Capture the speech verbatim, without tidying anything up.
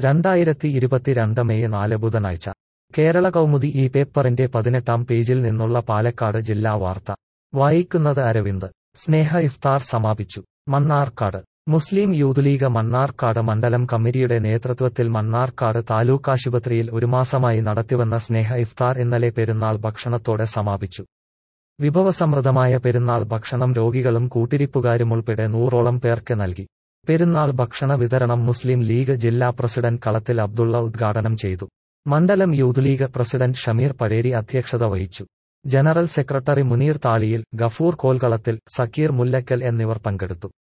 രണ്ടായിരത്തി ഇരുപത്തിരണ്ട് മെയ് നാല് ബുധനാഴ്ച കേരള കൗമുദി ഈ പേപ്പറിന്റെ പതിനെട്ടാം പേജിൽ നിന്നുള്ള പാലക്കാട് ജില്ലാ വാർത്ത വായിക്കുന്നത് അരവിന്ദ്. സ്നേഹ ഇഫ്താർ സമാപിച്ചു. മണ്ണാർക്കാട് മുസ്ലിം യൂത്ത് ലീഗ് മണ്ണാർക്കാട് മണ്ഡലം കമ്മിറ്റിയുടെ നേതൃത്വത്തിൽ മണ്ണാർക്കാട് താലൂക്കാശുപത്രിയിൽ ഒരു മാസമായി നടത്തിവന്ന സ്നേഹ ഇഫ്താർ ഇന്നലെ പെരുന്നാൾ ഭക്ഷണത്തോടെ സമാപിച്ചു. വിഭവസമൃദ്ധമായ പെരുന്നാൾ ഭക്ഷണം രോഗികളും കൂട്ടിരിപ്പുകാരുമുൾപ്പെടെ നൂറോളം പേർക്ക് നൽകി. പെരുന്നാൾ ഭക്ഷണ വിതരണം മുസ്ലിം ലീഗ് ജില്ലാ പ്രസിഡന്റ് കളത്തിൽ അബ്ദുള്ള ഉദ്ഘാടനം ചെയ്തു. മണ്ഡലം യൂത്ത് ലീഗ് പ്രസിഡന്റ് ഷമീർ പഴേരി അധ്യക്ഷത വഹിച്ചു. ജനറൽ സെക്രട്ടറി മുനീർ താളിയിൽ, ഗഫൂർ കോൽകളത്തിൽ, സക്കീർ മുല്ലക്കൽ എന്നിവർ പങ്കെടുത്തു.